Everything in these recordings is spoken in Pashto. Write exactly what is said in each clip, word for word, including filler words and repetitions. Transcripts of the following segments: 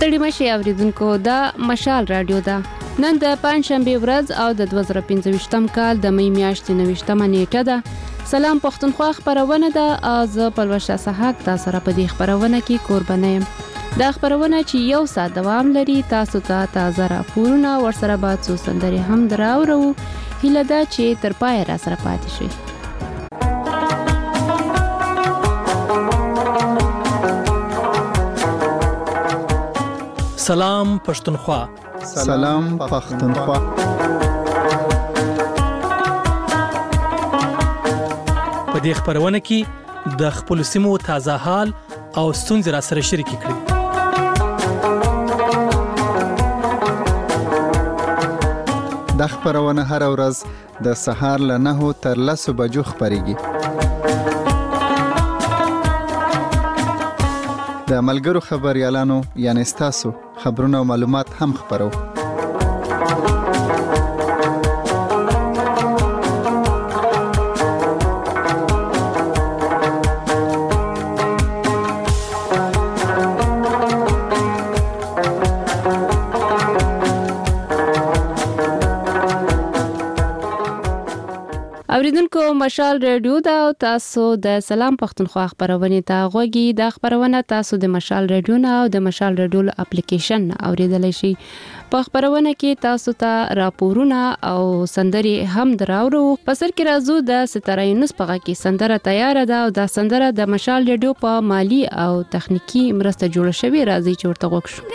ستړي مشي اوریدونکو، دا مشال رادیو ده. نن د پنځشنبه ورځ او د دوه زره پنځه ویشتم کال د می میاشتې نویشتمه نیټه ده. سلام پښتونخوا خبرونه ده او زه پلوشه سحاق تاسو سره په دې خبرونه کې قربانه یم. دا خبرونه چې یو ساعت دوام لري، تاسو ته تازه راپورونه ورسره به څو سندرې هم دراوړو. هیله ده چې تر پایه را سره پاتې شئ. سلام پښتونخوا. سلام پښتونخوا. په دې خبرونه کې د خپل سیمو تازه حال او ستونزې را سره شریک کړئ. د خبرونه هر ورځ د سهار له نهو تر لسو بجو خبريږي. د ملګرو خبريالانو یعنی تاسو خبرونه او معلومات هم خبرو. اوریدونکو، مشال رادیو دا او تاسو د سلام پښتونخوا خبرونه ته غوږی. دا خبرونه تاسو د مشال رادیو نه او د مشال رادیو اپلیکیشن اوریدلای شئ. په خبرونه کې تاسو ته راپورونه او سندرې هم دراوړو. په سر کې راځو د ستاره یونس په غږ کې سندره تیار ده او دا سندره د مشال رادیو په مالی او تخنیکی مرسته جوړه شوې. راځي چې ورته غوږ شو.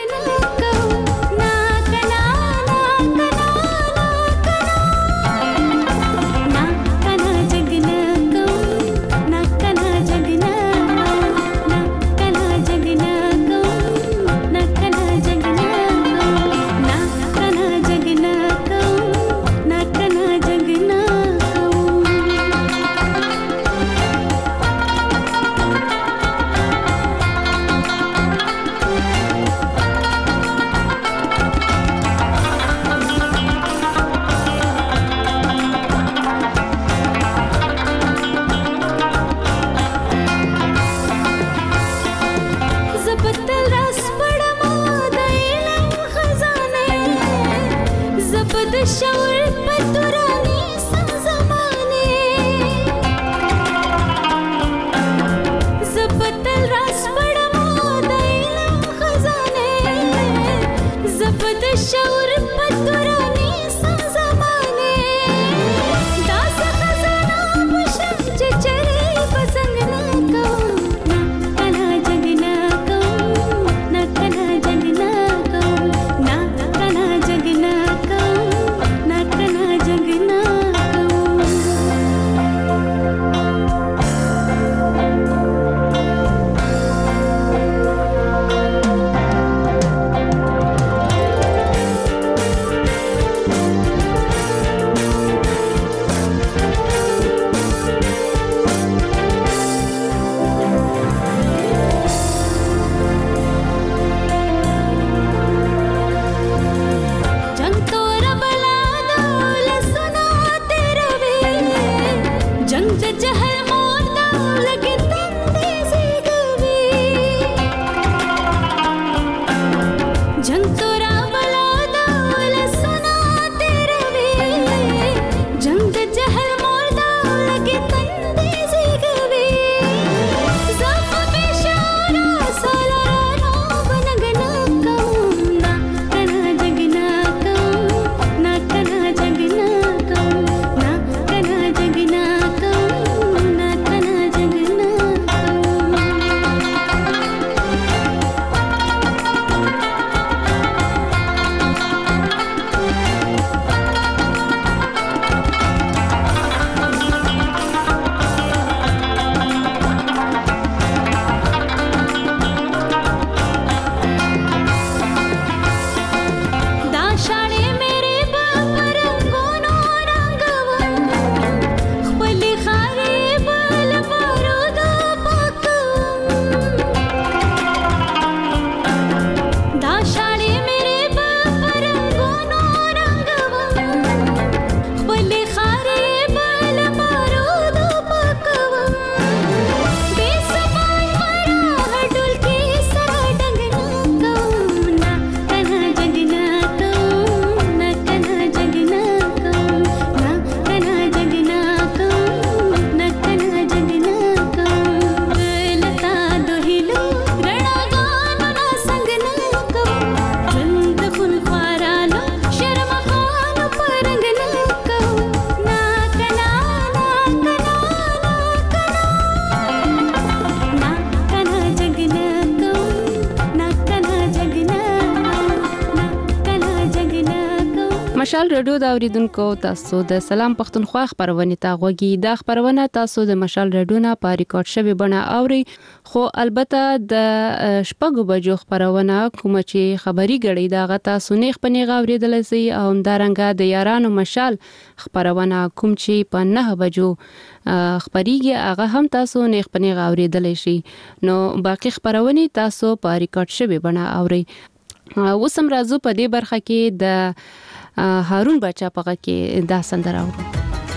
مشال رادیو د اوریدونکو تاسو د سلام پښتونخوا خبرونه تا غوږی د خبرونه تاسو د مشال رادیو نه په ریکارډ شوی بڼه اوري خو البته د شپږو بجو خبرونه کوم چې خبري غړي دا غتا سنیخ پنی غوریدل سي او همدارنګه د یارانو مشال خبرونه کوم چې په نه بجو خبريږي هغه هم تاسو نیخ پنی غوریدل شي نو باقي خبرونه تاسو په ریکارډ شوی بڼه اوري. وسم راځو په دې برخه کې د هارون بچا پغه کې دا سندره اورو.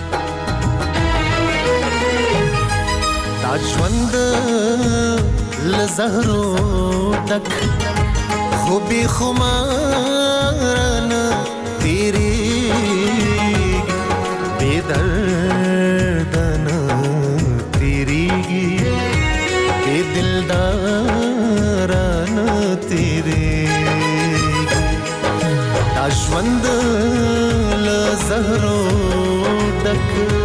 دا ژوند لزهرو ډک خوبي خمارن تیری بے دردن تیریگی بے دلدارن تیری ژوند له زهرو ډک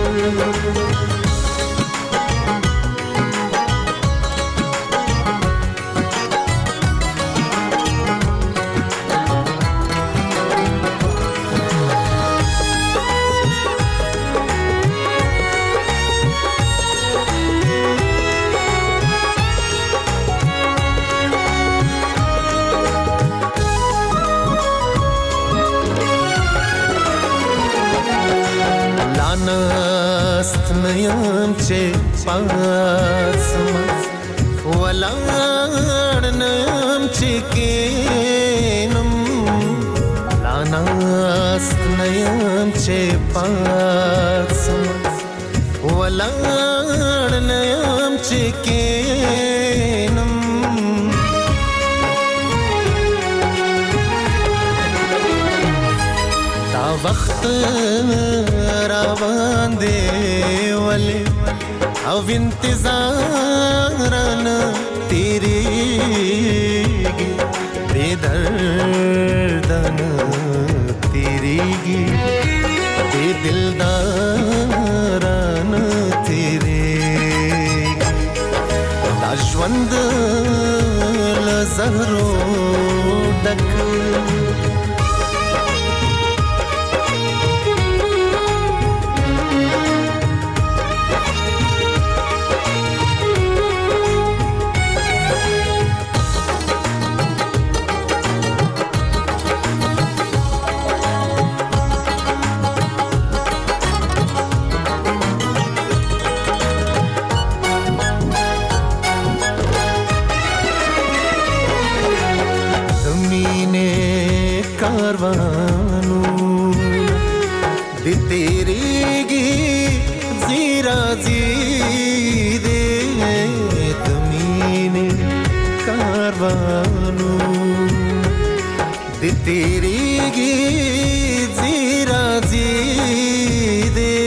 نست نیم چه پاسم ولان نیم چه کینم لانست نیم چه پاسم ولان نیم چه کینم دا وقت روان دی ولی او انتظارن تیریگی بے دردن تیریگی بے دلدارن تیریگی دا ژوند لزهرو ډک کاروانو دی تیریگی زیرا زیدے تمین کاروانو دی تیریگی زیرا زیدے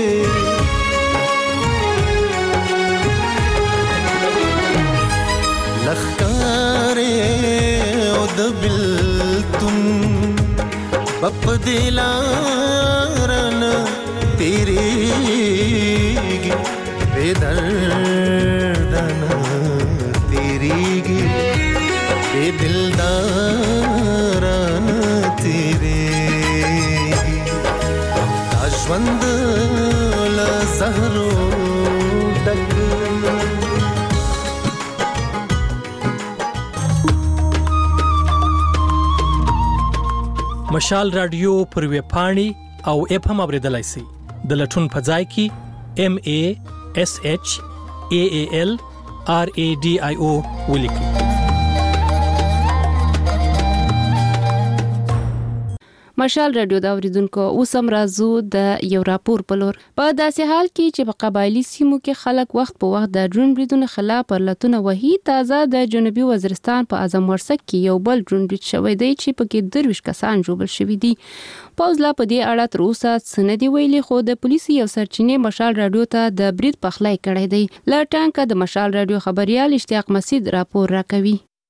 لخکارے او دبل بپ دلارن تیریگی بے دردن تیریگی بے دلدارن تیریگی دا ژوند لزهرو ډک مشال رادیو پر ویب پاڼې او اپ هم اوریدلای شئ د لټون په ځای کې ام ا اس اچ ا ا ال ار ا ډي آی او ولیکئ. مشال رادیو دا اوریدونکو اوسم راځو د یو راپور په لور. په داسې حال کې چې په قبایلی سیمو کې خلک وخت په وخت د ډرون بریدونو خلاف پرلتونه وهي، تازه د جنوبي وزیرستان په اعظم ورسک کې یو بل ډرون برید شوی دی چې پکې درویش کسان ژوبل شوي دي. پوز لا په دې اړه تر اوسه څه نه دي ویلي، خو د پولیسو یو سرچینې مشال رادیو ته د برید پخلی کړی دی. له ټانکه د مشال رادیو خبريال اشتیاق مسعود راپور راکوي.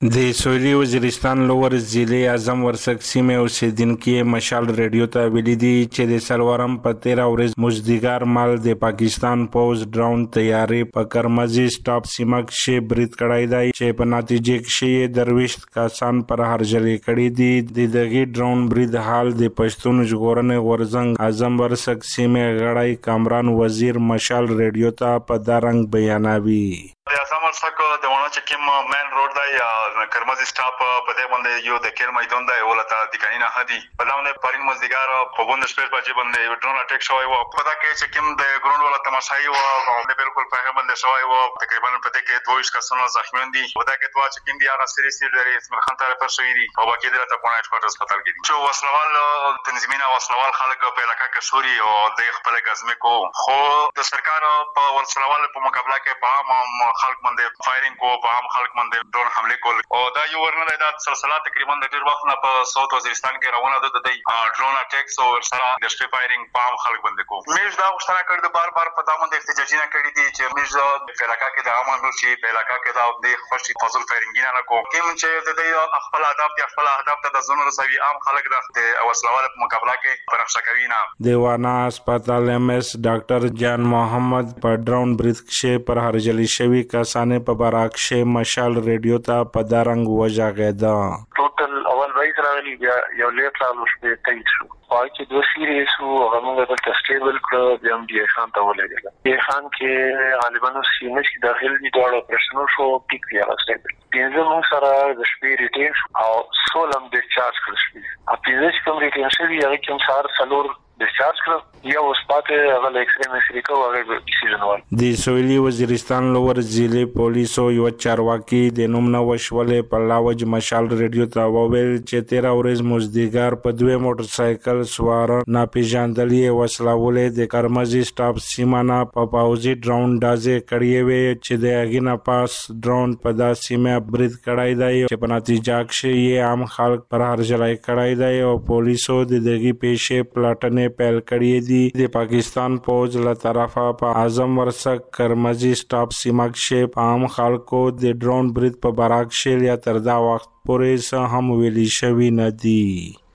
د سویلي وزیرستان لوور ضلع اعظم ورسک سیمه اوسیدونکو مشال ریډیو ته ویلي دي چې د سلورم په تیرا ورځ مزدګار مال د پاکستان پوز ډرون تیارې په کرمزي سټاپ سیمه کې برید کړای دی چې په نتیجه کې درويشت کسان پر هرجلې کړي دي د دغه ډرون برید حال د پښتون ژغورنې ورزنګ اعظم ورسک سیمه غړای کامران وزیر مشال ریډیو ته په دارنګ بیانوي. د اعظم ورسک د ونه چې کوم مین روډ دی کرمزي سټاپ په دې باندې یو د کیر میدان دی ولته د کینه هدي په باندې پرین مزدګار په بوند سپیس باندې باندې ډرون اٹیک شوی و په دا کې چې کوم د ګراوند ولا تماشای و د بالکل په هغه باندې شوی و تقریبا په دې کې دوه کسان زخمیان دي په دا کې دوه چې کوم دي هغه سری سری لري اسمه خان طرف شوی دي او باقي د ته پونه هسپتال هسپتال کې دي چې وسلوال تنظیمونه وسلوال خلک په علاقې کې شوري او د خپل غزمه کو خو د سرکار په وسلوال په مقابله کې په عام خلک باندې فایرینګ کو په عام خلک باندې ډرون حمله کول او دا یو ورنه د سلسله تقریبا د ډیر وخت نه په ساوث وزیرستان کې روانه ده د ډرون اٹیکس او سره د سټری فایرینګ په عام خلک باندې کو میش دا غوښتنه کړې د بار بار په دامن د احتجاجونه کړې دي چې میش د علاقې کې د عام مرشي په علاقې کې د خوشي فضل فایرینګ نه کو کوم چې د دې خپل اهداف د خپل اهداف ته د زونو رسوي عام خلک د وسلوال په مقابله کې پرخښه کوي نه دیوانا هسپتال ایم اس ډاکټر جان محمد په ډرون برید کې پر هرجلی شوی کسانه په براکشه مشال ریډیو ته په دارنګ وژاغیدا ټوټل اول وایز راغلی بیا یو لیټ راغلو شپې تایید شو پای کې دوه سیریز او هغه د ټیسټیبل کړو بیا هم دی خان ته ولګل دی خان کې غالبا سینې کې داخل دي ډول اپریشن شو ټیک دی راځي پینځه مو سره د شپې ریټین او سولم ډیسچارج کړل شي ا پینځه کوم ریټین شوی هغه کوم سار سلور ډیسچارج کړ یا اوس پاتې هغه ایکس رې مې سریکو هغه ډیسیژن وال د سویلي وزیرستان لوور ضلع پولیسو یو چارواکي د نوم نو وشولې په لاوج مشال ریډیو ته وویل چې تیرا ورځ مزدګار په دوه موټر سایکل سوار ناپېژاندلې وسلولې د کرمزي سټاپ سیمانه په پاوزي ډرون دازې کړې وې چې د اګینا پاس ډرون په دا سیمه برید کړای دی چې په نتیجه کې یې عام خلک پر هرجلای کړای دی او پولیسو د دغه پیښې پلاټنې پیل کړې دي د پاکستان فوج له طرفه په اعظم ورسک کرمزي سټاپ سیمه کې په عام خلکو د ډرون برید په براکشه یا تر دا وخت پورې سه هم ویلي شوی نه دي.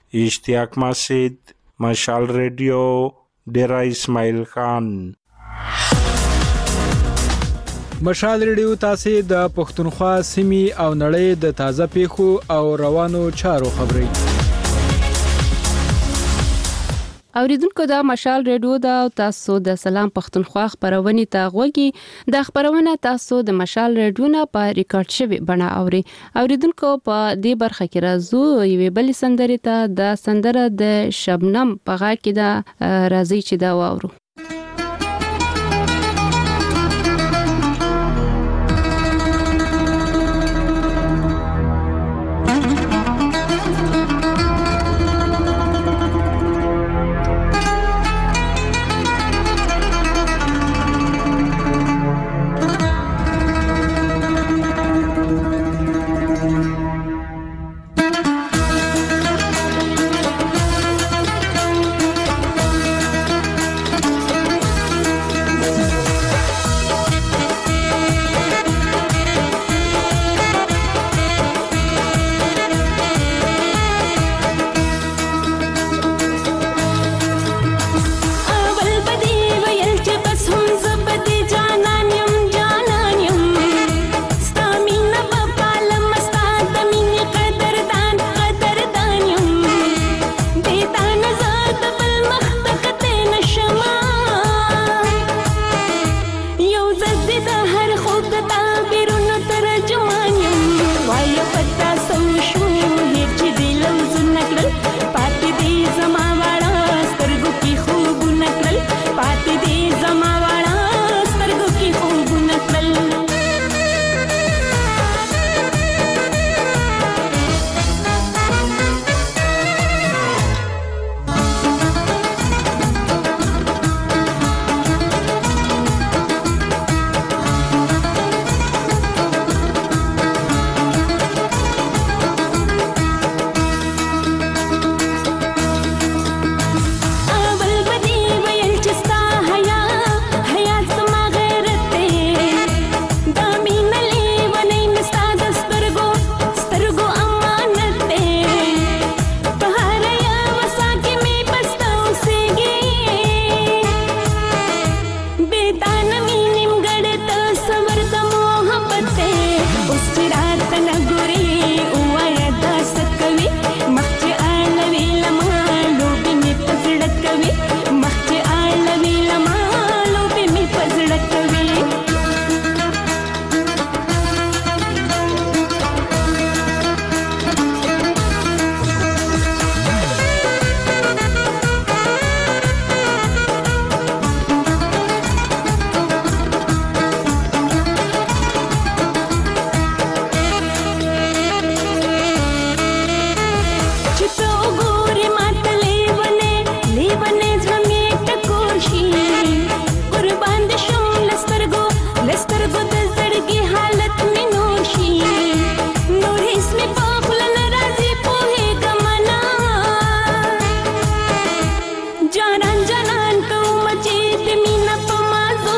اشتیاق مسجد مشال ریډیو ډیرا اسماعیل خان. مشال ریډیو تاسو د پښتونخوا سیمې او نړۍ د تازه پیښو او روانو چارو خبري اوریدونکو دا مشال ریډیو دا او تاسو د سلام پښتونخوا خبرونه ته غوږی د خبرونه تاسو د مشال ریډیو نه په ریکارډ شوی بڼه اوري اوریدونکو په دې برخه کې راځو یوې بل سندرې ته د سندره د شبنم په غا کې دا راځي چې دا واورو.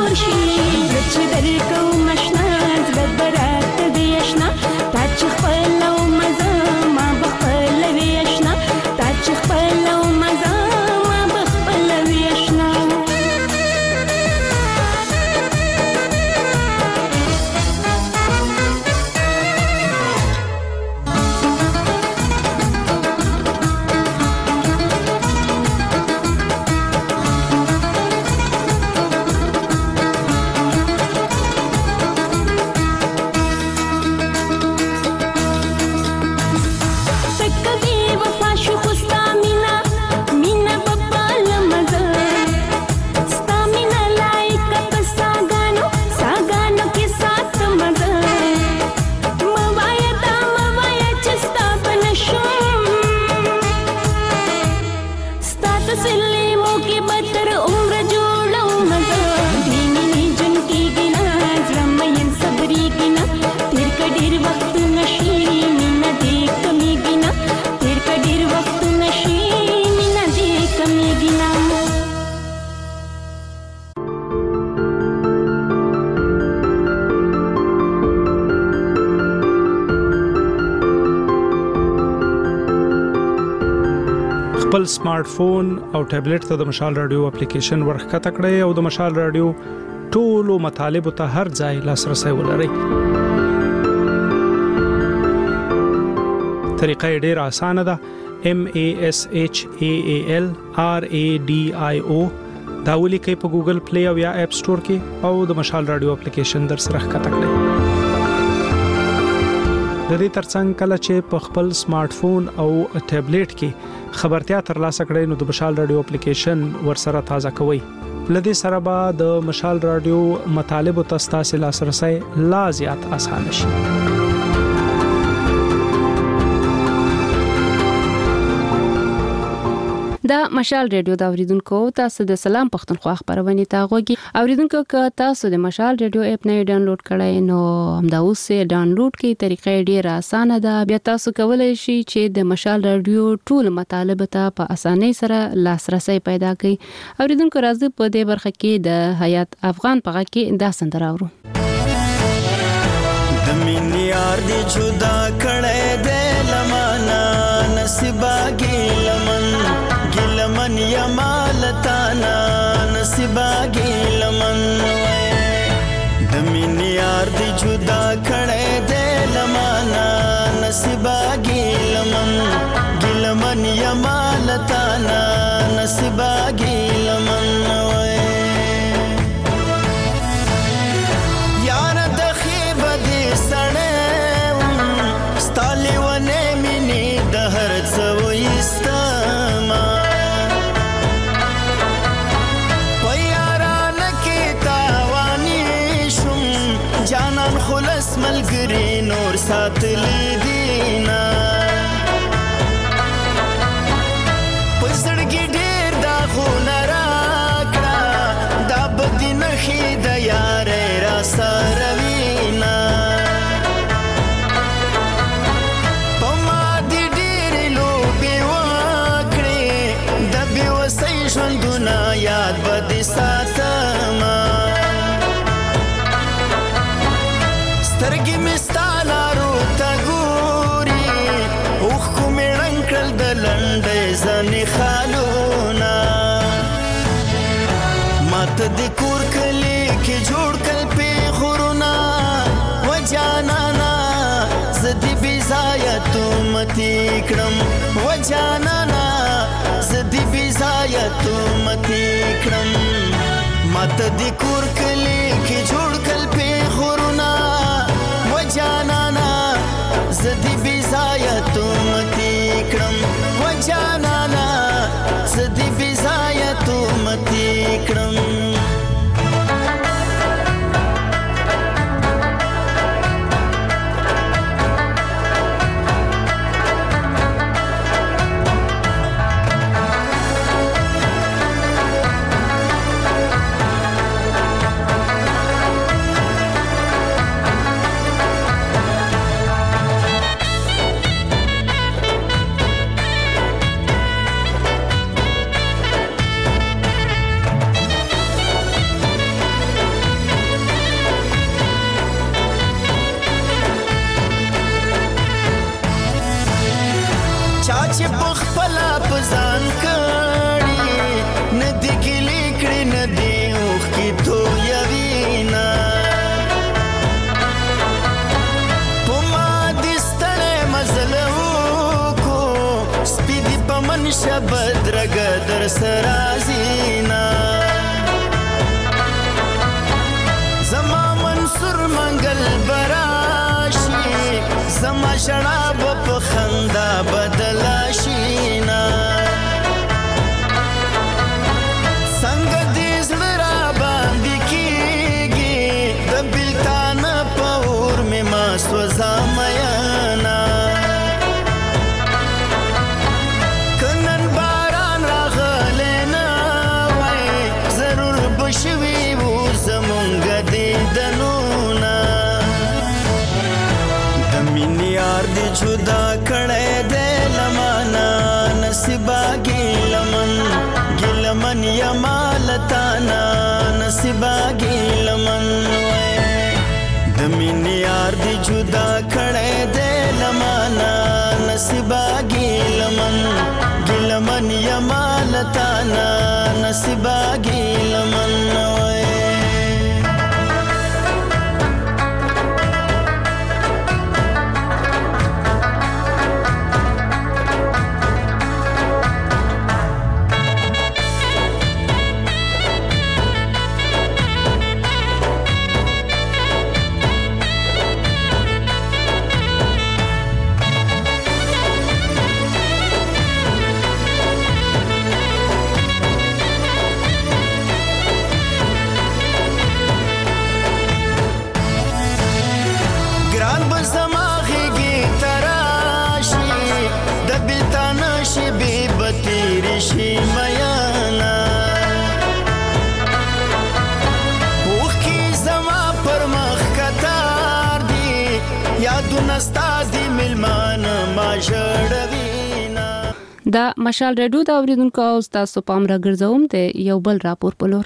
خورشید چې درکو مشنا زړه برات دی آشنا تا چې خپل او مزه ما بخپل وی آشنا تا چې خپل او مزه ما بخپل وی آشنا خپل سمارټ فون او ټابلیټ ته د مشال رادیو اپلیکیشن ورخکته کړئ او د مشال رادیو ټولو مطالبه ته هر ځای لاسرسي ولرئ. طریقه ډیره اسانه ده. M A S H A A L R A D I O دا ولیکئ په ګوګل پلی او یا اپ سٹور کې او د مشال رادیو اپلیکیشن در سره ښکته کړئ. د دې ترڅنګ کله چې په خپل سمارټ فون او ټابلیټ کې خبرتیا ترلاسه کړئ نو د مشال رادیو اپلیکیشن ورسره تازه کوئ. لدې سره به د مشال رادیو مطالبه تاسو لاسرسي لا زیات آسان شي. دا مشال رادیو دا اوریدونکو تاسو د سلام پښتونخوا خبرونه تا غوږی اوریدونکو که تاسو د مشال رادیو اپ نه ډاونلوډ کړئ نو همدا اوس یې ډاونلوډ کړئ. طریقې ډیره اسانه ده. بیا تاسو کولای شئ چې د مشال رادیو ټول مطالب ته په اسانۍ سره لاسرسي پیدا کړئ. اوریدونکو راځي په دې برخه کې د حیات افغان پغه کې دا سندره اورو. د مینې یار دی جدا کړه دې لمانا نصیبا ګلمن ګلمن یمالتانا نصیبا ګلمن د مینې یار دی جدا کړه دې لمانا نصیبا ګلمن ګلمن یمالتانا نصیبا ګلمن ملګری نور ساتلی دینا پسړګي ډېر دا خونه راکړه دا بدی نخې د یارې را سره وینا په ما دې ډېرې لوبې وکړې د بېوسۍ ژوندونه یاد به دې ساتمه سترګې مې ستا لارو ته ګوري اوښکو مې ړنګ کړل د لنډۍ ځنې خالونه ماته د کور کلي کې جوړ کړل پېغورونه و جانانا زه دې بې ځایه تومتې کړم و جانانا زه دې بې ځایه تومتې کړم ماته د کور کلي کې جوړ کړل پېغورونه جانانا زدی بیزایا تومتی کرم و جانانا زدی بیزایا تومتی کرم ور سرازینا زما منصور منگل براشی زما شراب په خندا بدلاشینا څنګه دې زړه را باندې کېږي د بېلتان په اور مې ما سوځا میانا که نن باران راغلی نه وای ضرور به شوي وو زمونږ دیدنونه د مینې یار دې جدا کړی دی لمانه نصیبه ګیلمن ګیلمن یما لتانا نصیبه ګیلمن د مینې یار دې جدا کړی دی لمانه نصیبه ګیلمن ګیلمن یما لتانا نصیبه ګیلمن دا مشال رادیو دا اوریدونکو او تاسو پام را ګرځوم ته یو بل راپور پلور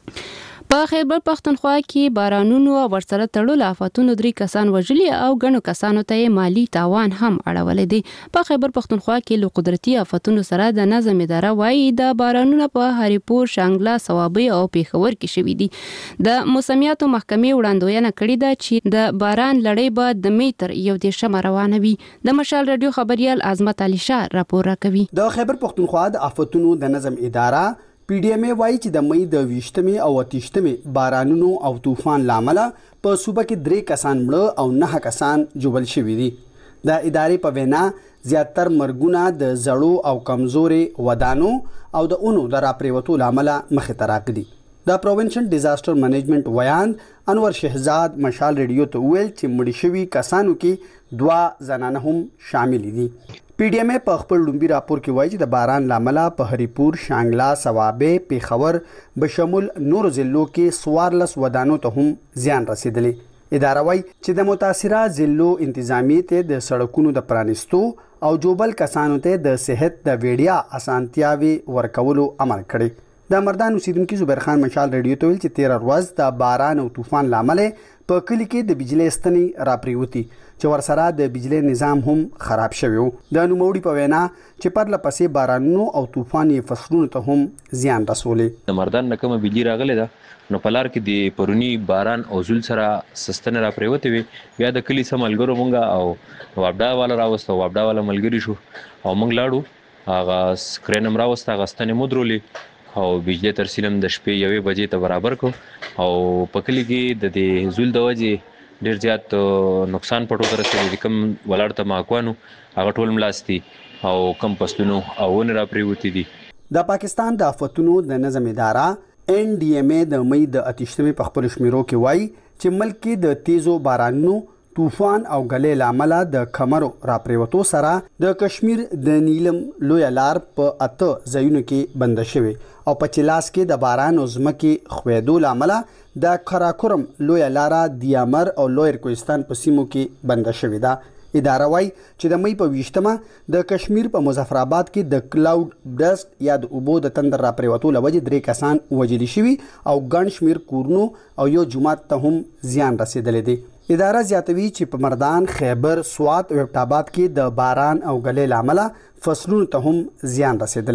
په خیبر پختونخوا کې بارانونو او ورسره تړلو آفاتونو درې کسان وژلي او ګڼو کسانو ته مالی تاوان هم اړولې دي. په خیبر پختونخوا کې له قدرتي آفاتونو سره د نظم اداره وایي د بارانونو په هریپور، شانګله، صوابۍ او پیښور کې شوي دي. د موسمیاتو محکمې وړاندوینه کړې ده چې د باران لړۍ به د می تر یو دېرشمه روانه وي. د مشال رادیو خبريال عظمت علي شاه راپور راکوي. د خیبر پختونخوا د آفاتونو د نظم اداره پی ډی ایم وایي چې د مې د ویشتمې او اتیشتمې بارانونو او طوفان لامل په صوبه کې درې کسان مړه او نه کسان جوړل شوي دي. د ادارې په وینا زیاتر مرګونه د زړو او کمزوري ودانو او د اونو د راپریوتو لامل مخې ته راغلي. د پروینشل ډیزاستر منیجمنت ویان انور شهزاد مشال ریډیو ته ویل چې مړي شوي کسانو کې دوا زنانه هم شامل دي. پی ډی ایم په خپل لومبي راپور کې وایي چې د باران لامل په هریپور، شانګله، صوابۍ، پیښور بشمول نور ضلعو کې څوارلس ودانو ته هم زیان رسیدلی. اداره وایي چې د متاثره ضلعو انتظامی ته د سړکونو د پرانستو او جوبل کسانو ته د صحت د ویډیا اسانتیاوي ورکولو امر کړی. د مردان اوسیدونکو زبیر خان مشال ریډیو ته ویل چې تیر ورځ د باران او طوفان لامل په کلی کې د بجلی ستنې راپریوتی چې ورسره د بجلی نظام هم خراب شوی و. د نوموړي په وینا چې پرله پسې بارانونو او طوفاني فصلونو ته هم زیان رسولې. د مردان نه کومه بجلی راغله ده نو په لار کې د پرونی باران او زول سره سستنه را پریوته وي. بیا د کلی سملګرو مونږه او وابډا والا راوسته وابډا والا ملګری شو او مونږ لاړو هغه سکرینم راوسته هغه ستنې مودرولې او بجلی ترسیلم د شپې یوې بجې ته برابر کو او په کلی کې د دې زول د وجې ډیر زیات نقصان پټو تر رسېږي. کم ولاړ ته ماکوانو هغه ټول ملاستی او کم پسلونو او ون را پریوتی دي. د پاکستان د آفتونو د نظم اداره ان ډي ام ای د مې د اتیشتمې په خپل شمیرو کې وایي چې ملک کې د تیزو بارانونو، طوفان او غلې لامل د کمرو را پریوتو سره د کشمیر د نیلم لوی لار په اته ځایونو کې بند شوی او په چلاس کې د باران او ځمکې خویدو لامل د کراکورم لوی لار د امر او لویر کوهستان په سیمو کې بند شوی ده. اداره وایي چې د مې په ویشتمه د کشمیر په مظفر آباد کې د کلاود برست یا د اوبو د تندر را پریوتو لوجه درې کسان وژل شوي او ګڼ شمیر کورونو او یو جومات ته هم زیان رسیدلی دی. اداره زیاتوي چې په مردان، خیبر، سوات او ابټ آباد کې د باران او غلې لامل فصلونو ته هم زیان رسیدلی.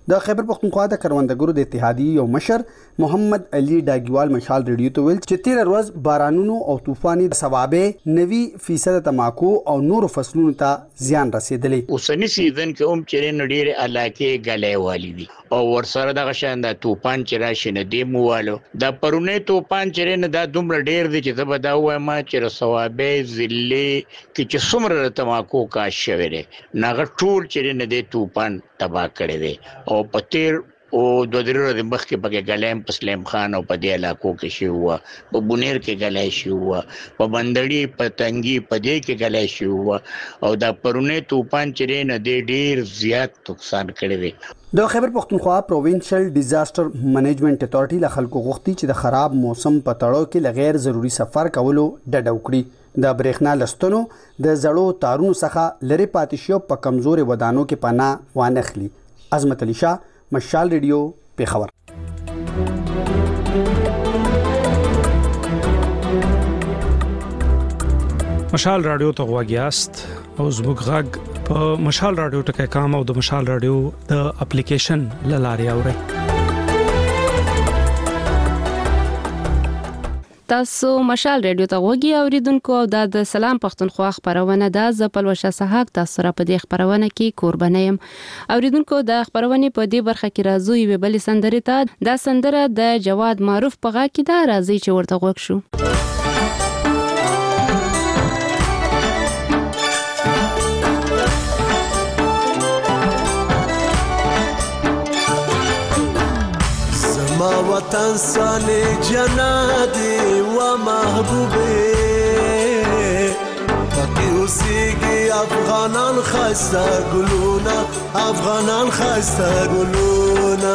د خیبر پختونخوا د کروندګرو د اتحادیې یو مشر محمد علي ډاګیوال مشال ریډیو ته ویل چې تیر ورځ بارانونو او طوفاني ثوابه نوي فیصد تماکو او نور فصلونو ته زیان رسیدلی. اوسنی سیزن کې هم چیرې نډیر علاقې غلې والی دي او ورسره د غشان د طوفان چې راشي نه دی موالو د پرونه طوفان چیرې نه د دومره ډیر دي چې زبدا وایم چې ثوابه ذلې کې چې څومره تماکو کا شوره نغه ټول چیرې نه دی طوفان تبا کړی دی او پتیر او د درو د مخ کې پکې غلیم پسلیم خان او په دې علاقو کې شي هوا په بونیر کې غلای شي هوا په بندړی په تنګي په دې کې غلای شي هوا او د پرونه طوفان چیرې نه دی ډیر زیات نقصان کړی دی. د خیبر پختونخوا پروینشل ډیزاستر منیجمنت اتھارټي له خلکو غوښتي چې د خراب موسم په تړاو کې لغیر ضروری سفر کولو ډډ وکړي. د برېښنا لستونو د زړو تارونو څخه لری پاتې شو په کمزوري ودانو کې پناه وانخلي. عظمت علي شاه، مشال ریډیو، پیښور. مشال رادیو ته غواګیاست او زموږ غږ په مشال رادیو ټکي کام او د مشال رادیو د اپلیکیشن لاري اوري. تاسو مشال ریډیو ته غوږی اوریدونکو او د سلام پختونخوا خبرونه د زپل وشه صحاک تاسو را په دې خبرونه کې قرباني يم. اوریدونکو د خبرونه په دې برخه کې راځو یو بل سندره ته د سندره د جواد معروف په غا کې دا راځي چې ورته غوښ شو. ما وطن سالی جنادی و محبوبی پاکی اسیگی افغانان خسته گلونا افغانان خسته گلونا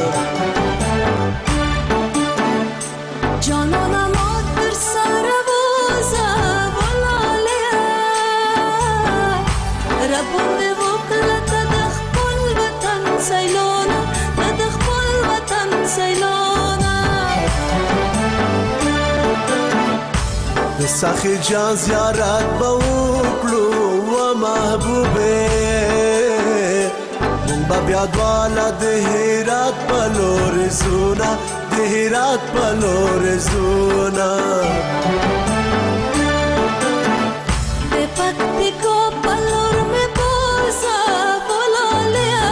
جانانا مات بر سر بوزه ولالیا ربون دی وکلت دخپل وطن سیلونا دخپل وطن سیلونا سخی جان زیارت بوکلو و محبوبه من با بیادوالا دهیرات پلور زونا دهیرات پلور زونا de pactico palor me posa vololea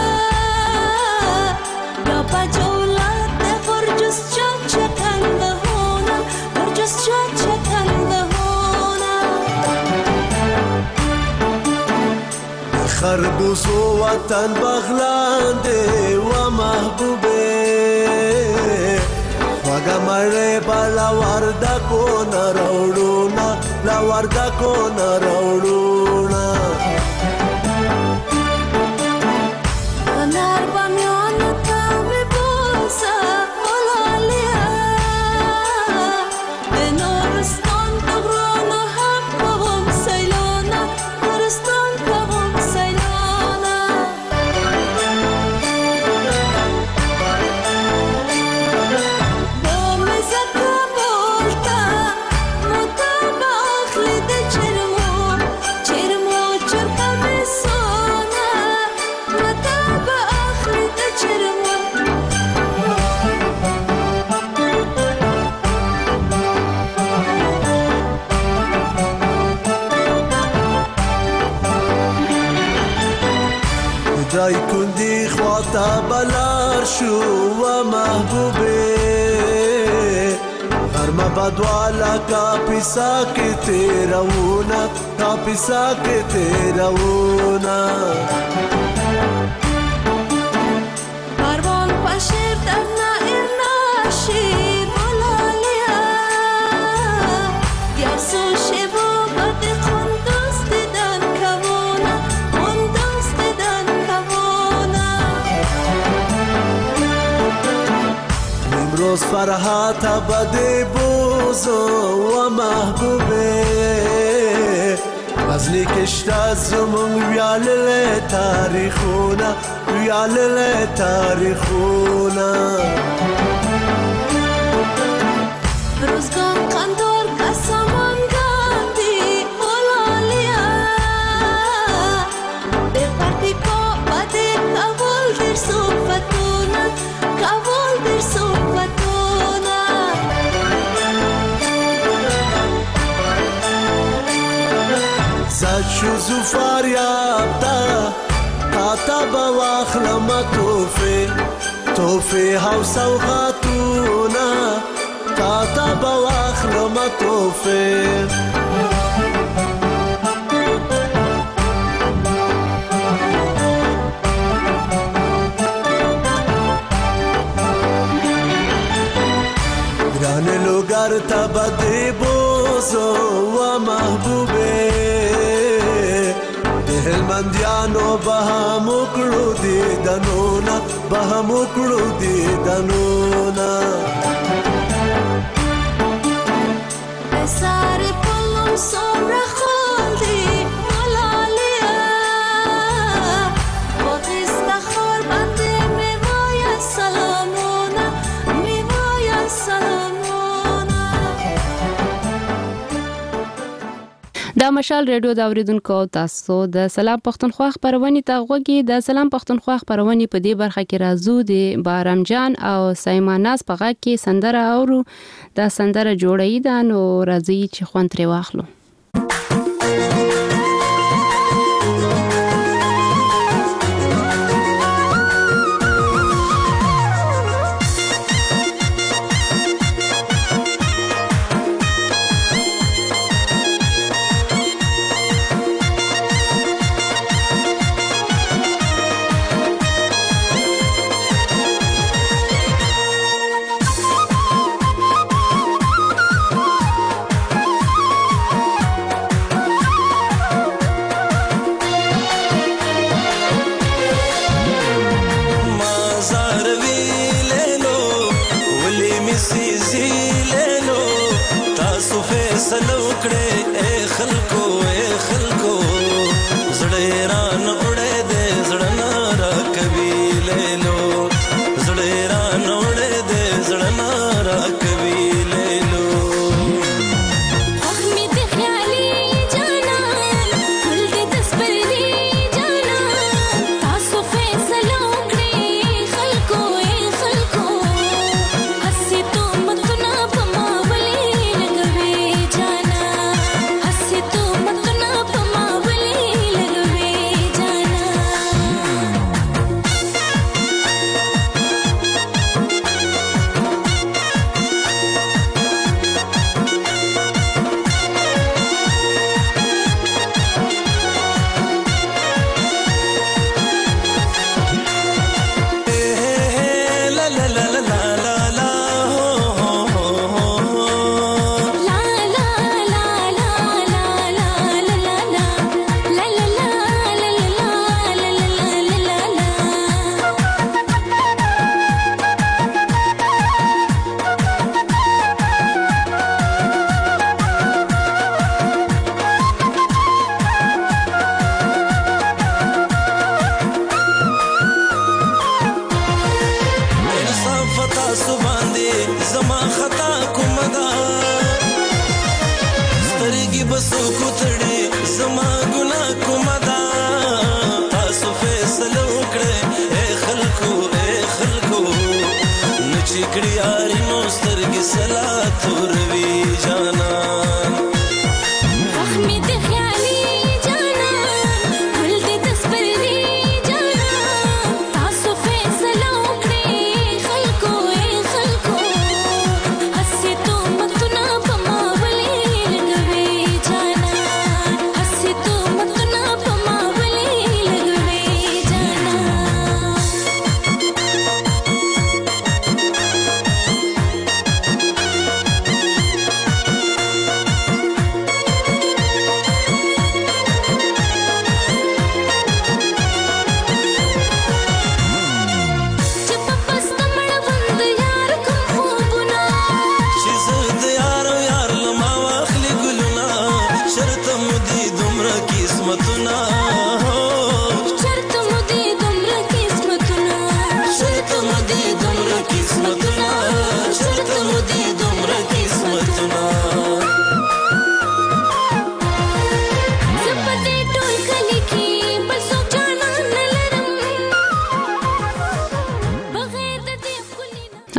la pajola de gorgeous chacha kandahona gorgeous chacha kandahona خربوز وطن بغلانده و محبوبه وگا مره با لورده کن روڑونا لورده کن روڑونا Anar bamion kami bosa olaliya Noristan tagrona hak kavum saylona Noristan kavum saylona Bomizaka bolta mutaba akhli de chirmo Chirmo chirkami sona mutaba akhli de chirmo دای کندی خواتا بلار شو و محبوبه غرما بدوالا کا پیسا کے تیرونا کا پیسا کے تیرونا Karvan paşir davna irnaşi bolaliya Yarsu şebu badi kunduz didan kavuna Kunduz didan kavuna امروز فرحات بده بوزو و محبوبه غزنی کشته زمون ویاله تاریخونا ویاله تاریخونا Ruzgan kandor kasaman gandhi bolaliya De partiko bade kavul dir sufatu شوزو فاریاب تا تا تا بواخلم توفه توفه هاو سوغاتونا تا تا بواخلم توفه گرانه لوگر تا بدی بوزو و محبوبه هلمندیانو بهم وکړو دي دنونا بهم وکړو دي دنونا ساري پلو سمره خال دي ملاليه وغستا خور باندې مې وایا سلامونه مې وایا سلامونه. دا مشال ریډیو د اوریدونکو تاسو د سلام پښتونخوا خبرونه ته غوږی د سلام پښتونخوا خبرونه په دې برخه کې راځو د بارام جان او سایماناس په غږ کې سندره اورو دا سندره جوړی ده نو راځي چې خوند ترې واخلو. اوریدونکو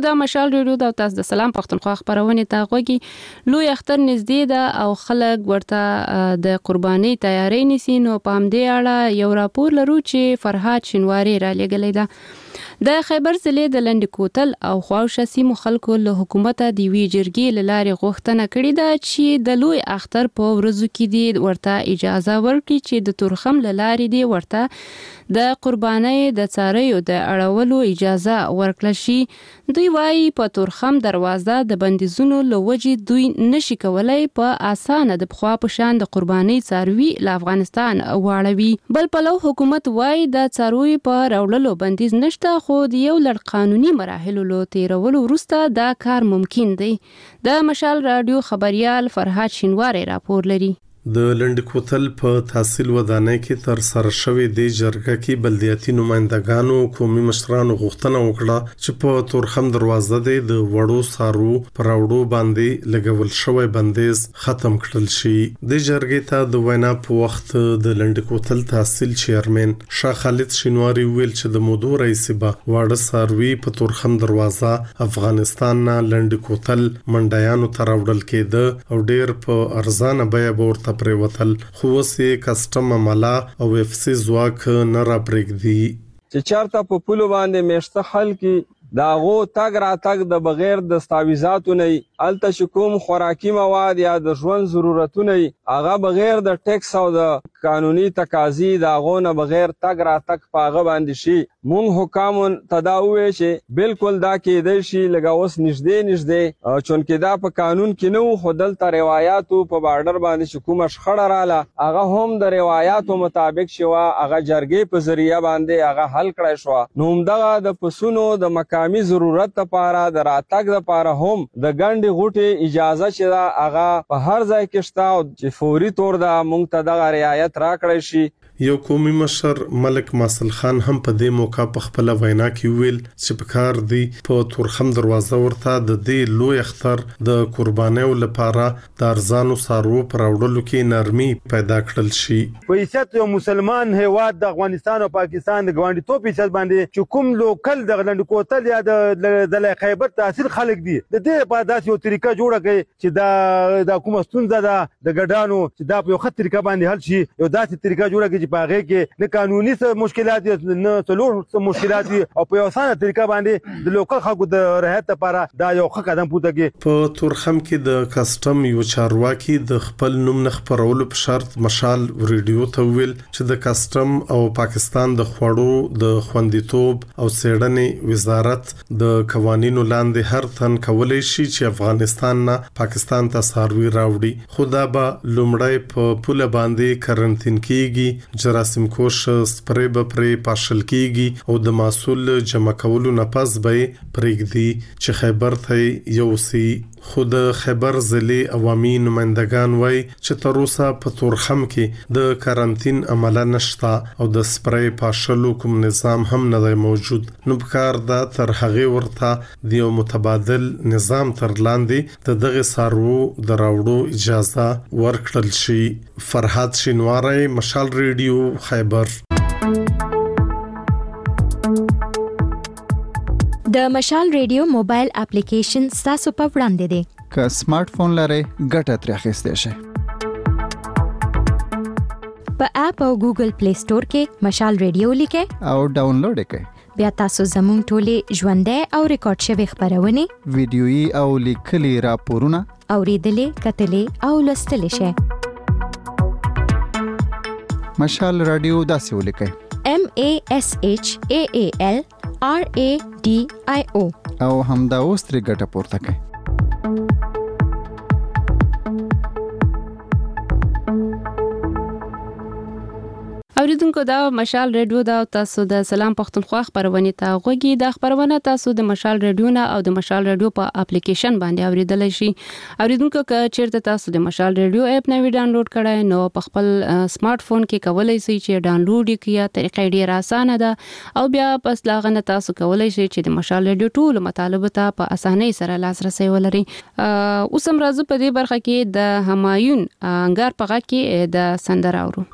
د مشال ریډیو د تاسو د سلام پښتونخوا خبرونه ته غوږی لوی اختر نږدې ده او خلک ورته د قرباني تیاری نیسي. نو په همدې اړه یو راپور لرو چې فرهاد شینواری را لېږلی ده. د خیبر ضلع د لنډ کوتل او خواوشه سیمو خلکو له حکومته د یوې جرګې له لارې غوښتنه کړې ده چې د لوی اختر په ورځو کې دې ورته اجازه ورکړي چې د تورخم له لارې دې ورته د قربانۍ د څارویو د اړولو اجازه ورکړل شي. دوی وایي په تورخم دروازه د بندیزونو له وجې دوی نشي کولای په اسانه د پخوا په شان د قربانۍ څاروي له افغانستان واړوي. بل پلو حکومت وایي د څارویو په راوړلو بندیز نشته، خو د یو لړ قانوني مراحلو له تیرولو وروسته دا کار ممکن دی. د مشال رادیو خبريال فرهاد شینواری راپور لري. د لنډ کوتل په تحصیل ودانۍ کې تر سره شوې د جرګه کې بلدیاتي نمائندګانو قومي مشرانو غوښتنه وکړه چې په تورخم دروازه د وړو سارو پر راوړو باندې لګول شوی بندیز ختم کړل شي. د جرګې ته د وینا په وخت د لنډ کوتل تحصیل چیرمن شاه خالد شینواری ویل چې د مودو رئیس به واړه ساروي په تورخم دروازه افغانستان نه لنډ کوتل منډیانو ته راوړل کېده او ډیر په ارزانه بیه ورته پریوتل، خو وسې کسټم عمله او اف سی ځواک نه را پرېږدي چې چارته په پولو باندې میشته خلک دا غو تاګ را تاګ د بغیر د دستاویزاتو نه الته شکوم خوراکي مواد یا د ژوند ضرورتونه هغه بغیر د ټیکس او د قانوني تقاضي دا غو نه بغیر تاګ را تاګ پاغه باندې شي. مونږ حکام تداوي چې بالکل دا کېدای شي لګا اوس نږدې نږدې چونکې دا په قانون کې نو خودل تر روایتو په بارډر باندې شکوم شخړه رااله هغه هم د روایتو مطابق شوا هغه جرګې په ذریعہ باندې هغه حل کړای شو. نو همدغه د پسونو د مقامی ضرورت لپاره د راتګ لپاره هم د ګڼډي غوټي اجازه چې دا هغه په هر ځای کې شته چې فوري تور دا مونږ ته د رعایت راکړی شي. یو قومي مشر ملک ماسل خان هم په دې موقع په خپل وینا کې ویل چې په کار دی په تورخم دروازه ورته د دې لوی اختر د قربانیو لپاره د ارزانو سارو پر راوړلو کې نرمي پیدا کړل شي. په حیثیت یو مسلمان هیواد د افغانستان او پاکستان د ګاونډي توپ حیثیت باندې چې کوم لوکل د لنډ کوتل یا د د خیبر تحصیل خلک دي د دې په داسې یو طریقه جوړه کړي چې دا د کومه ستونزه ده د ګډانو چې دا په یو خط طریقه باندې حل شي. یو داسې طریقه جوړه کړي چې په هغه کې نه قانوني څه مشکلات دي نه څلور څه مشکلات دي او په یو اسانه طریقه باندې د لوکل خلکو د رعایت لپاره دا یو ښه قدم پورته کړي. په تورخم کې د کسټم یو چارواکي د خپل نوم نه خبرولو په شرط مشال ریډیو ته ویل چې د کسټم او پاکستان د خوړو د خوندیتوب او څېړنې وزارت د قوانینو لاندې هر تن کولای شي چې افغانستان نه پاکستان ته ساروي راوړي، خو دا به لومړی په پوله باندې کرنټین کیږي، جراثیم کوش سپری به پرې پاشل کیږي او د محصول جمع کولو نه پس به پرېږدي چې خیبر ته یوسي. خو د خیبر ضلع عوامي نمائندگان وایي چې تر اوسه په تورخم کې د کرنټین عمله نشته او د سپری پاشلو کوم نظام هم نه دی موجود. نو پکار دا تر هغه ورته د یو متبادل نظام تر لاندې د دغه سارو د راوړو اجازه ورکړل شي. فرهاد شینواری، مشال ریډیو، خیبر. د مشال ریډیو موبایل اپلیکیشن تاسو په وړاندې دی. که سمارټ فون لرئ ګټه ترې اخیستی شئ. په اپ او ګوګل پلی سٹور کې مشال ریډیو لیکئ او ډاونلوډ کړئ. بیا تاسو زموږ ټولې ژوندۍ او ریکارډ شوي خبرونه، ویډیويي او لیکلي راپورونه اوریدلې، کتلې او لوستلې شئ. مشال رادیو داسې ولیکئ: M A S H A A L R A D I O او همدا اوس ترې ګټه پورته کړئ. اوریدونکو دا مشال ریډیو دا تاسو د سلام پښتونخوا خبرونه ته غوږی. د خبرونه تاسو د مشال ریډیو نه او د مشال ریډیو په اپلیکیشن باندې اوریدلای شئ. اوریدونکو که چیرته تاسو د مشال ریډیو اپ نه وی ډاونلوډ کړئ نو په خپل سمارټ فون کې کولای شئ چې ډاونلوډ کړئ. طریقې ډیره اسانه ده او بیا پس لاغنه تاسو کولای شئ چې د مشال ریډیو ټول مطالب ته په اسانۍ سره لاسرسي ولرئ. اوس هم راځو په دې برخه کې د همایون انګار په غږ کې د سندره اورو.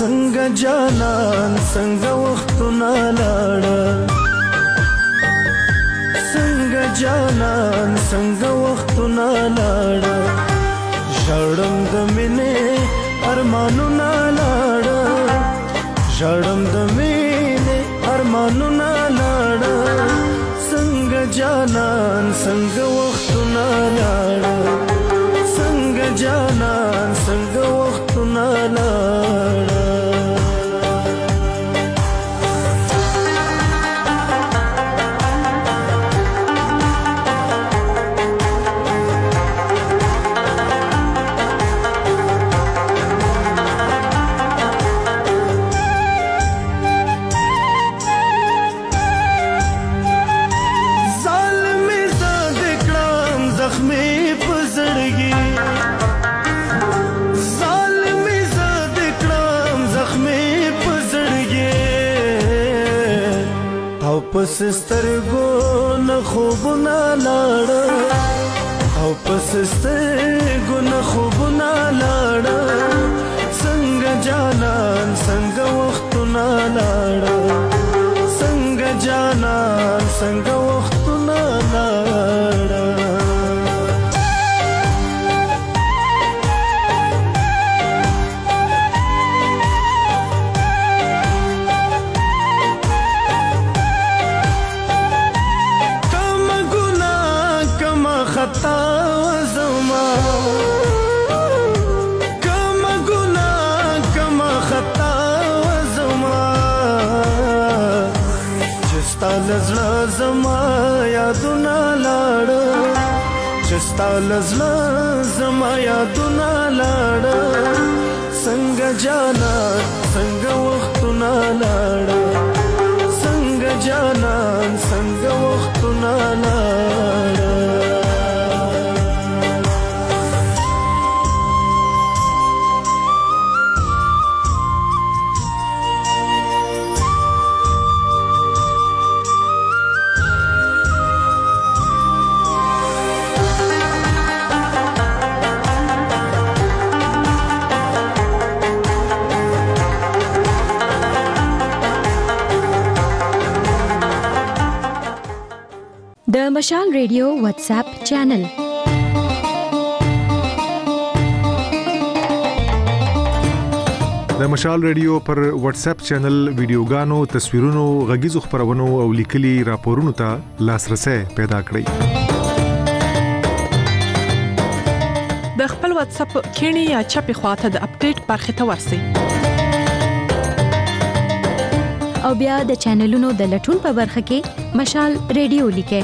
څنګه جانان څنګه وختونه لاړه څنګه جانان څنګه وختونه لاړه ژړم د مینې ارمانونه لاړه ژړم د مینې ارمانونه لاړه څنګه جانان څنګه وختونه لاړه څنګه جانان څنګه وختونه لاړه پس سترګو نه خوبونه لاړه او پس سترګو نه خوبونه لاړه څنګه جانان څنګه وختونه لاړه څنګه جانان څنګه وختونه لاړه لزړه زما یادونه لاړه چستا لزړه زما یادونه لاړه څنګه جانان څنګه وختونه لاړه څنګه جانان څنګه وختونه لاړه د مشال ریډیو واتس اپ چینل د مشال ریډیو پر واتس اپ چینل ویډیوګانو تصویرونو غږیزو خبرونو او لیکلي راپورونو ته لاسرسي پیدا کړئ د خپل واتس اپ کینی یا چپی خواته د اپډیټ برخه ته ورسئ او بیا د چینلونو د لټون په برخه کې مشال ریډیو لیکئ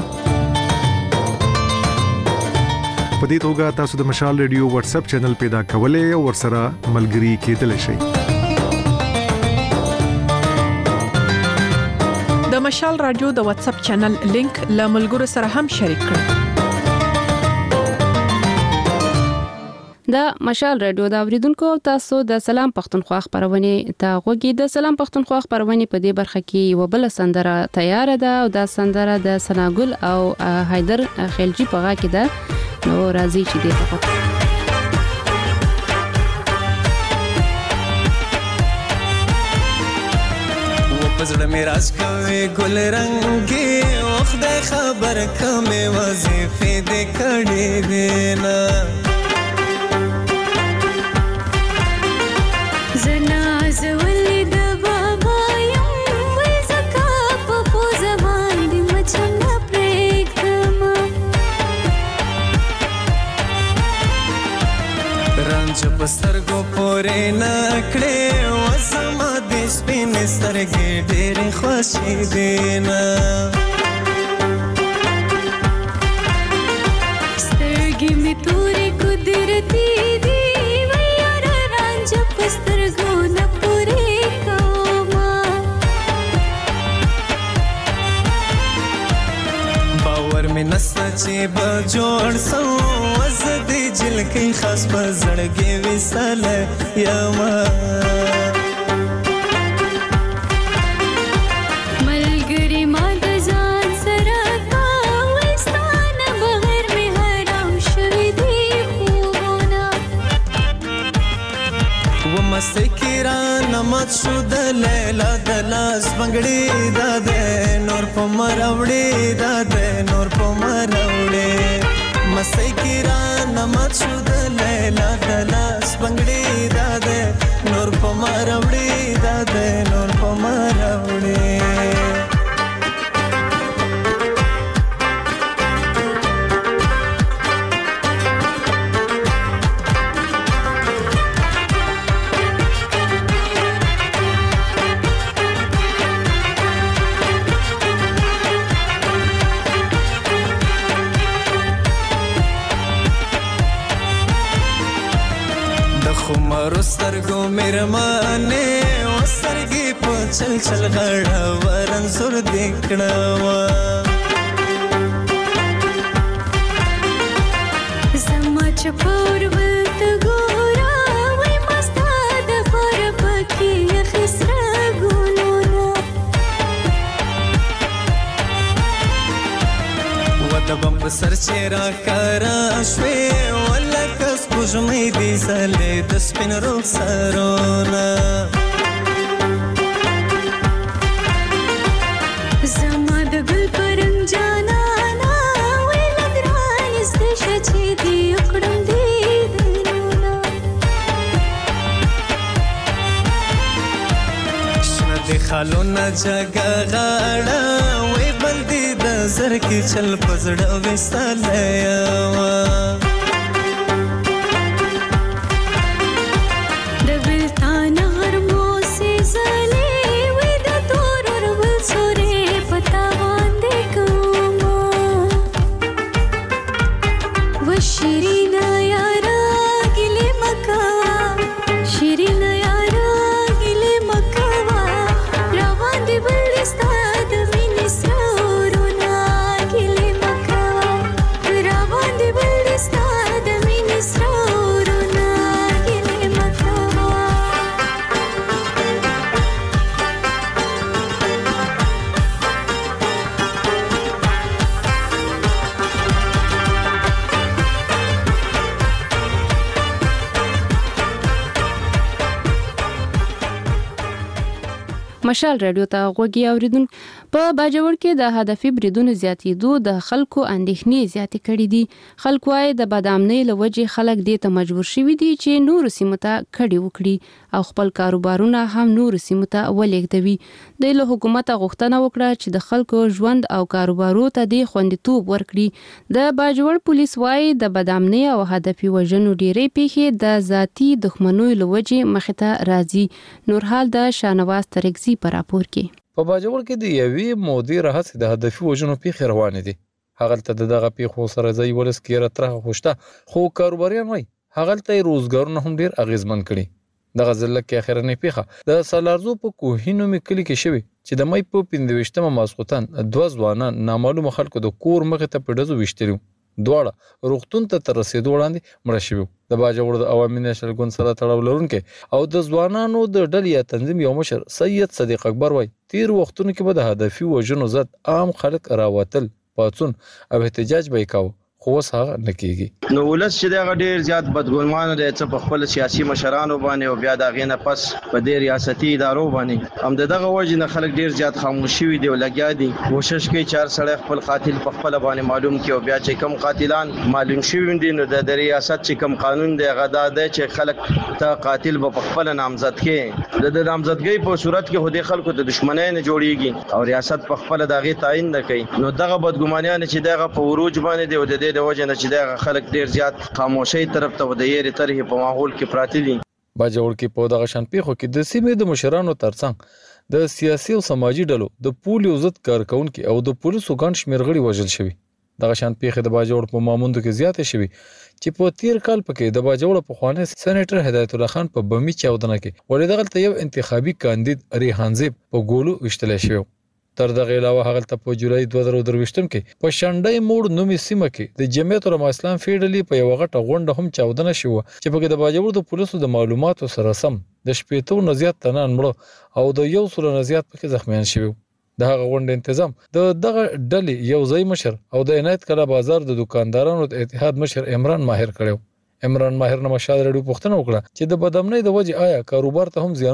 په دې توګه تاسو د مشال ریډیو واتس اپ چینل پیدا کولای او ورسره ملګري کېدلی شئ د مشال رادیو د واتس اپ چینل لینک له ملګرو سره هم شریک کړئ د مشال رادیو د اوریدونکو تاسو د سلام پښتونخوا خبرونه ته غوږی د سلام پښتونخوا خبرونه په دې برخه کې یو بل سندره تیار ده او د سندره د سناګل او حیدر خلجی په غا کې ده نو راځي چې دې په پزړه مې راز کوي ګل رنگي وخت خبر کمه وظیفه دې کړې دینا زناز ولید بابا یم زکا په زمان دې مچنګ پرېږدم رانچ پسترګو پورې نکړې وسما دې سپین سترګې ډېر خوشې دینا سترګې مې تورې قدرتي دي ویار رانچ پسترګو نه پورې کوما باور مې نسته چې به جوړ سو وزدې جل کې خاص په زړګې وساله یما مستکران مات شو د لیلا د لاس بنگړي دا ده نور په مروړي دا ده نور په مروړي مسای کی را نمات شو د لیلا د لاس بنگړي دا ده نور په مروړي دا ده نور په مروړي خمارو سترګو میرمانه وسرګي په چل چل غړا ورن سر دکړوا زما چپور ولت ګورا وای مستا د خور پکې خسرا ګونونا ودبم په سر چیرې کرا شوي ولکس پوجمې دي سلې د سپین رخسارونه زما د ګل پرنګ جانانا وې لګران استشه چې دی کړم دی درونا شنه د خالونه جګه غاړه وې بندي د زر کې چل پزړه وستاله مشال رادیو ته غوږی اوریدون په باجوړ کې د هدفي بریدونو زیاتېدو د خلکو اندېښنې زیاتې کړې دي. خلکو وايي د بادامنۍ له وجې خلک دې ته مجبور شوي دي چې نور سیمو ته کډې وکړي او خپل کاروبارونه هم نور سیمو ته ولېږدوي. د له حکومت غوښتنه وکړه چې د خلکو ژوند او کاروبارو ته د خوندیتوب ورکړي. د باجوړ پولیس وايي د بادامنۍ او هدفي وژنو ډېرې پیښې د ذاتي دښمنیو له وجې مخې ته راځي. نورحال د شاهنواز ترکزي په راپور کې په باجوړ کې د یوې مودې راهیسې د هدفي وژنو پیښې روانې دي. هغلته د دغه پیښو سره ځای ولس کې راتره خوشته خو کاروباریان وایي هغلته یې روزګارونه هم ډېر اغېزمن کړي. دغه ځل کې اخرنۍ پیښه د سالارزو په کوهینو کې کلی کې شوې چې د مې په پنځه ویشتمه ماسخوتن دوه ځوانان نامعلومه خلکو د کور مخې ته په ډزو ویشتلي دواړه روغتون ته تر رسېدو وړاندې مړه شوي. د باجوړ د عوامي نېشنل ګوند سره تړاو لرونکي او د ځوانانو د ډلې یا تنظیم یو مشر سید صدیق اکبر وایي تیر وختونو کې به د هدفي وژنو ضد عام خلک راوتل پاڅون او احتجاج به یې کاوه خو اوس هغه نه کېږي. نو ولس چې دغه ډېر زیات بدګمانه دی څه په خپل سیاسي مشرانو باندې او بیا د هغې نه پس په دې ریاستي ادارو باندې هم د دغه وجې نه خلک ډېر زیات خاموش شوي دي او لګیا دي کوشش کوي چې هر سړی خپل قاتل په خپله باندې معلوم کړي او بیا چې کوم قاتلان معلوم شوي دي نو د ریاست چې کوم قانون دی هغه دا دی چې خلک ته قاتل به په خپله نامزد کړي. د نامزدګۍ په صورت کې خو دې خلکو د دښمنۍ نه جوړېږي او ریاست په خپله د هغې تعیین نه کوي. نو دغه بدګمانیان چې دغه په عروج باندې دی او د دې د وجې نه چې دغه خلک ډېر زیات خاموشۍ طرف ته د یېرې طرحې په ماحول کې پراته دي. باجوړ کې په دغه شان پیښو کې د سیمې د مشرانو ترڅنګ د سیاسي او سماجي ډلو د پولیو ضد کارکونکو او د پولیسو ګڼ شمېر غړي وژل شوي. دغه شان پیښې د باجوړ په ماموندو کې زیاتې شوي چې په تیر کال پکې د باجوړ پخوانی سېنیټر هدایت الله خان په بمی چاودنه کې ولې دغلته یو انتخابي کاندید ریحان زیب په ګولو وشتل شوی. تر دغه علاوه هغه په جولای دوه زره درویشتم کې په شانډای موړ نومي سیمه کې د جمعیت العلماء اسلام فیډرالي په یو غټه غونډه هم چاودنه شوه چې پکې د باجوړ د پولیسو د معلوماتو سره سم د شپېتو نه زیات تنان مړه او د یو سلو نه زیات پکې زخمیان شوي. د هغه غونډې تنظیم د دغه ډلې یو ځای مشر او د عنایت کلا بازار د دکاندارانو د اتحاد مشر عمران ماهر کړو. عمران ماهر نه مشال رډیو پوښتنه وکړه چې د بدامنۍ د وجې آیا کاروبار ته هم زیانونه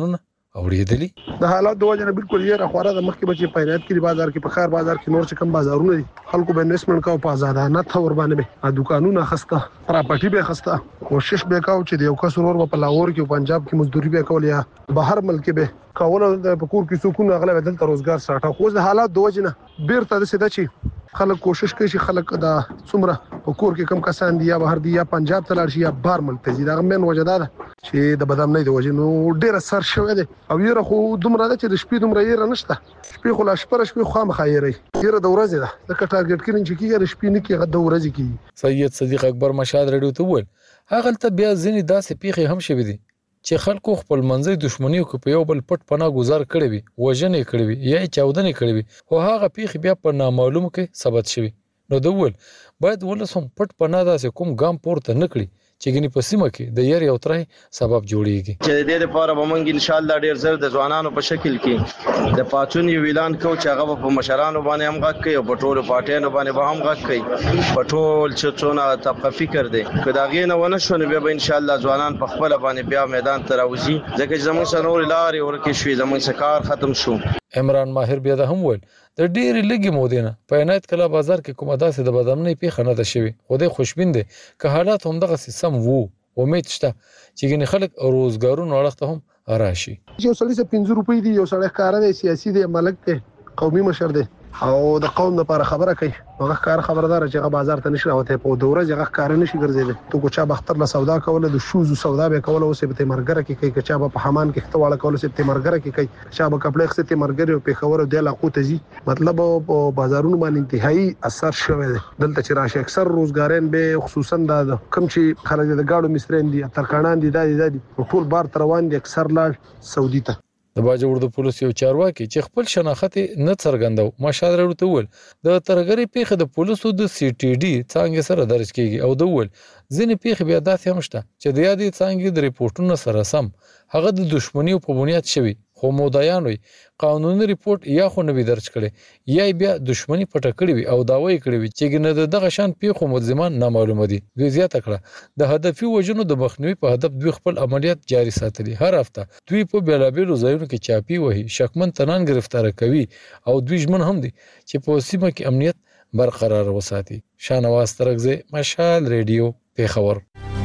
اوریدلی د حالات د وجه نه بالکل یې راخوره د مخکې بچي پیرات کې بازار کې په خار بازار کې نور څه کم بازارونه دي خلکو به انویسټمنت کاو په آزادانه تور باندې به دکانونه خسته پراپرټي به خسته کوشش به کاو چې د یو کس نور په لاهور کې پنجاب کې مزدوري به کول یا بهر ملک به کاول د پکور کې سکون اغلب دلته روزګار ساټه خو د حالات د وجه نه بیرته د سده چی خلک کوشش کوي چې خلک دا څومره پکور کې کم کسان دي یا بهر دي یا پنجاب ته لاړ شي یا بهر ملک ته ځي دا من وجه ده چې د بدام نه دی وجه نو ډیر سر شوی دی او یره خو دومره ده چې د شپې دومره یې نشته شپې خو لا شپه شپې خو مخایري یره د ورځې ده د ټارګټ کړي چې کیږي د شپې نه کیږي د ورځې کیږي سید صدیق اکبر مشهد رادیو ته وویل هغه ته بیا ځینې داسې پیخي هم شوي دي چې خلکو خپل منځي دښمنی کو په یو بل پټ پناه گزار کړي وي وژنې کړي وي یا چاودنې کړي وي او هغه پیخي بیا په نامعلوم کې ثبت شوی نو دوول باید ولسم پټ پناه داسې کوم ګام پورته نکړي چې ګنې په سیمه کې د یاري او ترای سبب جوړیږي چې د دې لپاره به موږ ان شاء الله ډیر زر د ځوانانو په شکل کې د پاتون یو اعلان کوو چې هغه په مشرانو باندې هم غږ کوي او په ټولو پارټیانو باندې به هم غږ کوي په ټول چې څونه طبقه فکر دی که دا غي نه ونه شو نو به ان شاء الله ځوانان په خپل باندې بیا میدان ته راوځي ځکه چې زموږ سره نور لارې ورکه شوي زموږ کار ختم شو عمران ماهر بیا د هم ول د ډېری لګي مودینه په عنایت کلا بازار کې کومه داسې د بدامنۍ پیښه نه ده شوی خو د خوشبین دي که حالات هم دغه سم وو امید شته چې ګنې خلک روزګارونو اړخته هم راشي یو سړی څه پنځه روپۍ دی یو سړی کار دی سیاسي دی ملک دی قومي مشر دی او د قوم لپاره خبره کوي هغه کار خبردار چې هغه بازار ته نشي راوته په دوره هغه کار نشي ګرځیدل تو کو چا بختر له سودا کوله د شوز سودا به کوله او سه به مرګره کې کوي چا په حمان کې خته والا کوله سه مرګره کې کوي چا به کپړې خسته مرګره په خبرو د علاقو ته زی مطلب په بازارونو باندې انتهایی اثر شوی دی دلته چې راشي اکثر روزګارین به خصوصا د کم چې خلک د گاډو مسترین دي ترکانان دي د دي ټول بار تروان دي اکثر لاړ سعودي ته د باجوړ د پولیس یو چارواکي چې خپل شناخت نه څرګندو مشهد رادیو ته ول د ترګری پیخه د پولیسو د سی ټي ډي څنګه سره درج کیږي او د ول ځینې پیخه بیا داسې هم شته چې د یادې څنګه د ریپورتونو سره سم هغه د دښمنی په بنیاد شوی خو مودایان وي قانوني ریپورت یا خو نه درج کړي یا بیا دښمنی پټه کړي وي او داوی کړي وي چې ګنه دغه شان پیخو ملزمان نامعلومه دي دوی زیاته کړه د هدفي وجنو د مخنیوي په هدف دوی خپل عملیات جاري ساتلي هر هفته دوی په بیلابیلو ځایونو کې چاپی وهي شکمن تنان گرفتار کوي او دوی ژمن هم دي چې په سیمه کې امنیت برقرار وساتي شانواز ترغزه مشال ریډیو پیښور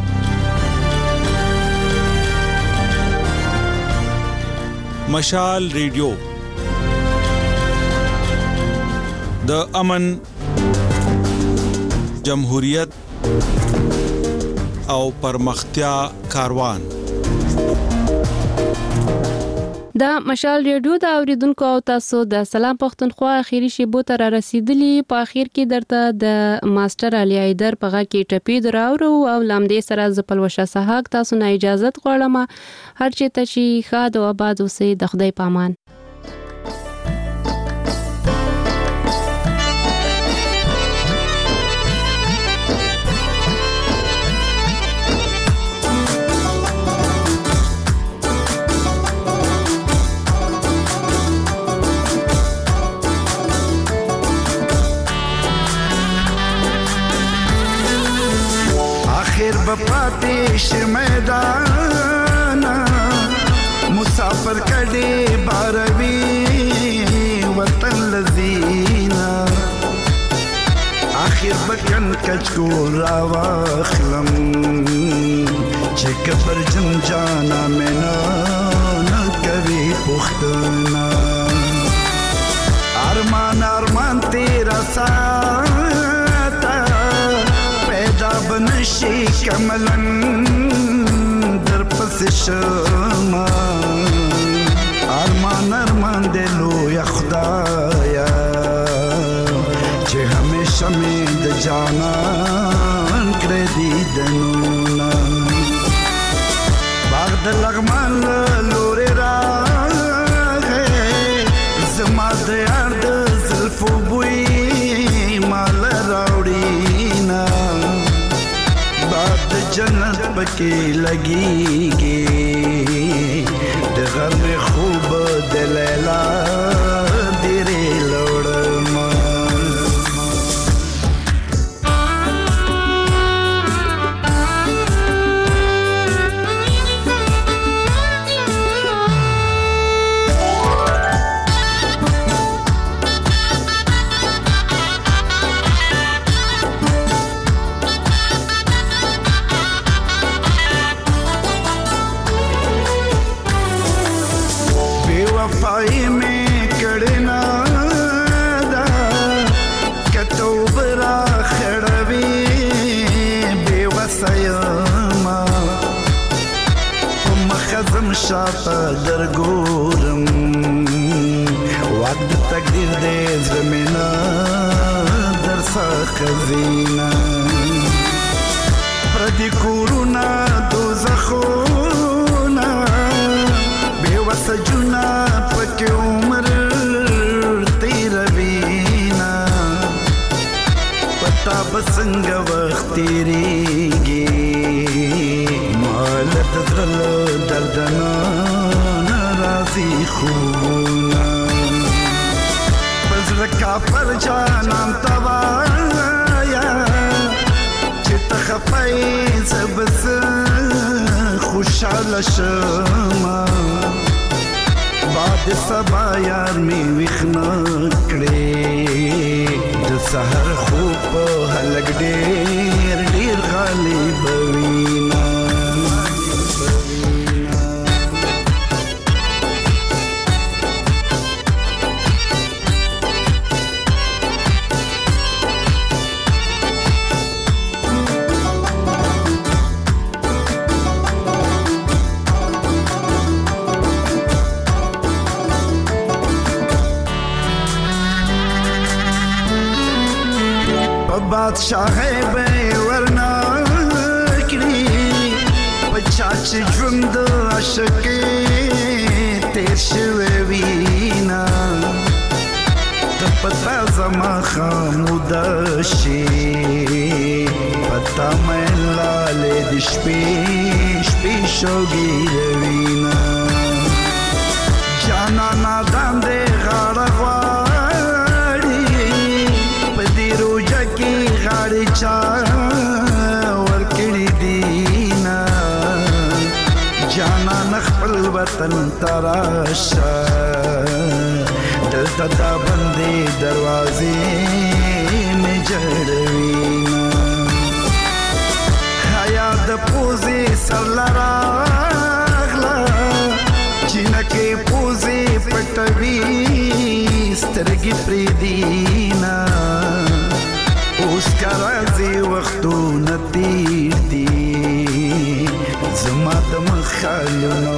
مشال ریډیو د امن جمهوریت او پرمختیا کاروان د مشال ریډیو د اوریدونکو او تاسو د سلام پښتونخوا اخیری شیبو ته را رسیدلی په اخیر کې درته د ماستر علي ایدر په غا کې ټپی دراورو او لامدې سره زپل وشه سهاک تاسو نه اجازه غواړم هر چی ته شي خاد او آباد اوسئ د خدای پامان بپاتیش میدان مسافر کډي باروي وطن لذینا اخر بکن کچکول راوخلم چې کبر جن جانا منا نکوي پختنا ارمان ارمان تیرا ساتا پیدا بنشي کملن در پس شما ارمان ارمان دلو یا خدایا چې همیشه می د جانان کړې دي دنونا باغ د لغمان لوري راغې زما د یار د زلفو بوی مال راوړینا باد جنت پکې لګيږي د غم خوب د لیلا ډېرې لوړم شاته درګورم واک د تقدیر دې زمینا درسه خزینه پردي کورونا دوزخونه بے وسجنا پکې عمر تیروینا پتا بسنګ وخت تیریږي مال تدرل دردنا ناراضي خونا بزرکا پر جانم توایا چې تخفای زبس خوشاله شما باد سبا یار می وخنا کړې د سحر خوب هلګ ډېر ډېر غالب وینا بادشاہ به ورنا کړی پچا چې ژوند عاشقې تیر شوی وینا د پتا زما خامود شي پتا مې لاله د شپې شپې شوګي وینا جانا نادان دې غاړه غاړي چا ورکړي دینا جانا نخپل وطن تراشا دلته دا بندې دروازې مې جړوينا حیا د پوزي سر لراغلا چینکه پوزي پټوي سترګې پری دینا اوس کارازي وختونه تیر دي زما د مخالونو